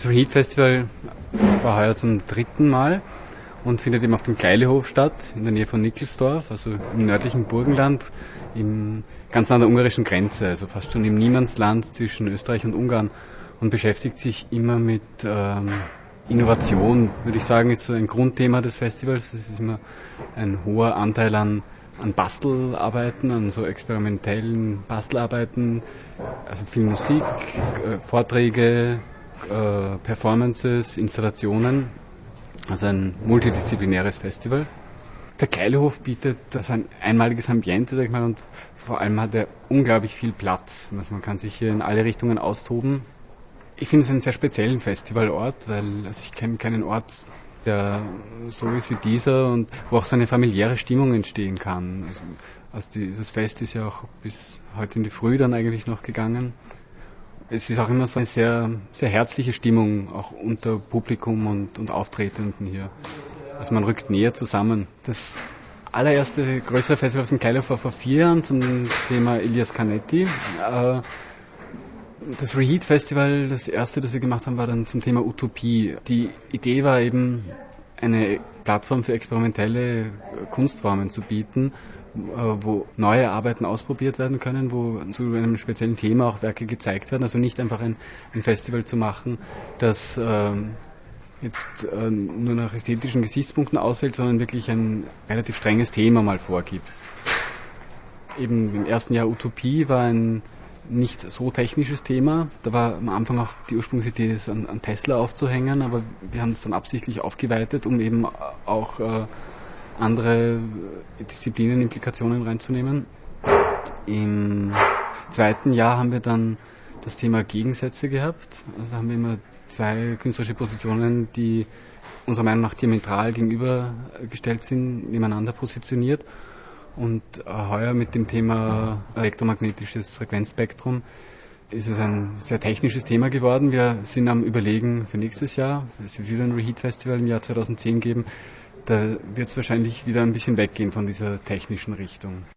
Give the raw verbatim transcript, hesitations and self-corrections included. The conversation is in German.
Das Reheat Festival war heuer zum dritten Mal und findet eben auf dem Kleilehof statt, in der Nähe von Nickelsdorf, also im nördlichen Burgenland, im, ganz an der ungarischen Grenze, also fast schon im Niemandsland zwischen Österreich und Ungarn, und beschäftigt sich immer mit ähm, Innovation, würde ich sagen, ist so ein Grundthema des Festivals. Es ist immer ein hoher Anteil an, an Bastelarbeiten, an so experimentellen Bastelarbeiten, also viel Musik, äh, Vorträge, äh, Performances, Installationen, also ein multidisziplinäres Festival. Der Kleilehof bietet also ein einmaliges Ambiente, sag ich mal, und vor allem hat er unglaublich viel Platz. Also man kann sich hier in alle Richtungen austoben. Ich finde es einen sehr speziellen Festivalort, weil also ich kenne keinen Ort, der so ist wie dieser und wo auch so eine familiäre Stimmung entstehen kann. Also, also dieses Fest ist ja auch bis heute in die Früh dann eigentlich noch gegangen. Es ist auch immer so eine sehr, sehr herzliche Stimmung, auch unter Publikum und, und Auftretenden hier. Also man rückt näher zusammen. Das allererste größere Festival auf dem Kleilehof war vor vier Jahren zum Thema Elias Canetti. Das Reheat Festival, das erste, das wir gemacht haben, war dann zum Thema Utopie. Die Idee war eben, eine Plattform für experimentelle Kunstformen zu bieten, wo neue Arbeiten ausprobiert werden können, wo zu einem speziellen Thema auch Werke gezeigt werden. Also nicht einfach ein, ein Festival zu machen, das ähm, jetzt äh, nur nach ästhetischen Gesichtspunkten auswählt, sondern wirklich ein relativ strenges Thema mal vorgibt. Eben im ersten Jahr Utopie war ein nicht so technisches Thema. Da war am Anfang auch die Ursprungsidee, es an, an Tesla aufzuhängen, aber wir haben es dann absichtlich aufgeweitet, um eben auch äh, andere Disziplinen, Implikationen reinzunehmen. Im zweiten Jahr haben wir dann das Thema Gegensätze gehabt. Also haben wir immer zwei künstlerische Positionen, die unserer Meinung nach diametral gegenübergestellt sind, nebeneinander positioniert. Und heuer mit dem Thema elektromagnetisches Frequenzspektrum ist es ein sehr technisches Thema geworden. Wir sind am Überlegen für nächstes Jahr. Es wird wieder ein Reheat Festival im Jahr zweitausendzehn geben. Da wird es wahrscheinlich wieder ein bisschen weggehen von dieser technischen Richtung.